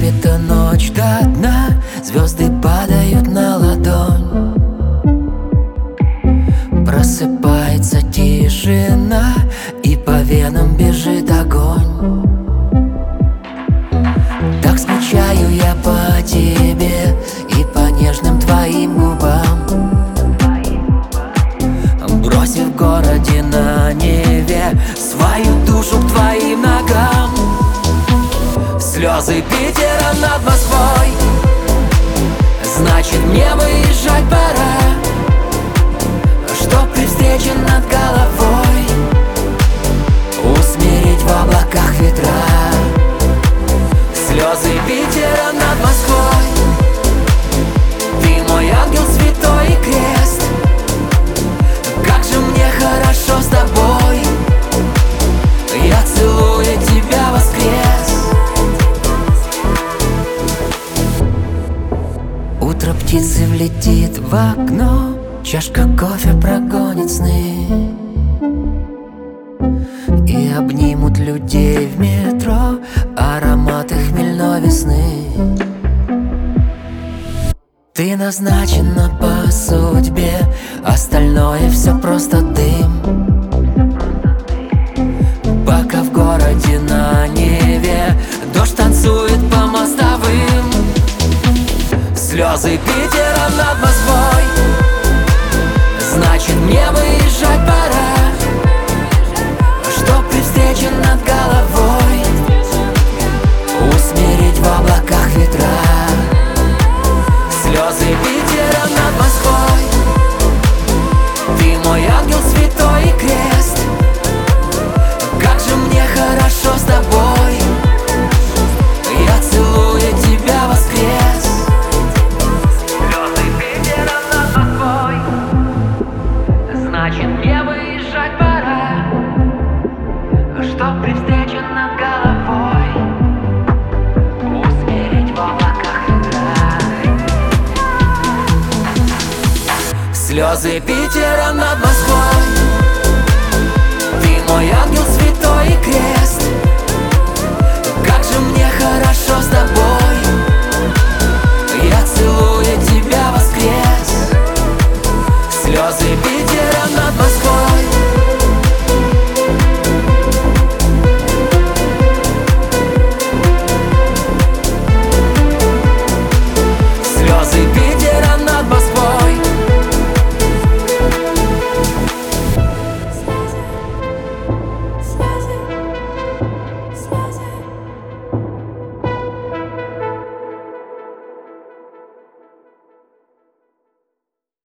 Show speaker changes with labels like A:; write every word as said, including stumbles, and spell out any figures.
A: Выпита ночь до дна, звезды падают на ладонь. Просыпается тишина, и по венам бежит огонь. Так скучаю я по тебе и по нежным твоим губам. Бросив в городе на Неве свою душу к твоим ногам. Слезы Питера над Москвой, значит мне выезжать пора, чтоб при встрече над головой усмирить в облаках ветра. Слезы Питера над Москвой, ты мой ангел святой и крест. Как же мне хорошо с тобой, я целую тебя воскрес. Утро птицы влетит в окно, чашка кофе прогонит сны, и обнимут людей в метро ароматы хмельной весны. Ты назначена по судьбе, остальное все просто дым. Пока в городе на Неве дождь танцует по мостовым. Слезы Питера над Москвой, значит мне выезжать пора, чтоб при встрече над головой усмирить в облаках ветра. Слезы Питера над Москвой, ты мой ангел святой и крест. Как же мне хорошо с тобой, я целую тебя воскрес. Слезы Питера над Москвой, значит мне выезжать пора, чтоб при встрече над головой усмирить в облаках ветра. Слезы Питера над Москвой, ты мой ангел святой и крест. Как же мне хорошо с тобой, я целую тебя воскрес. Слезы Питера над Москвой.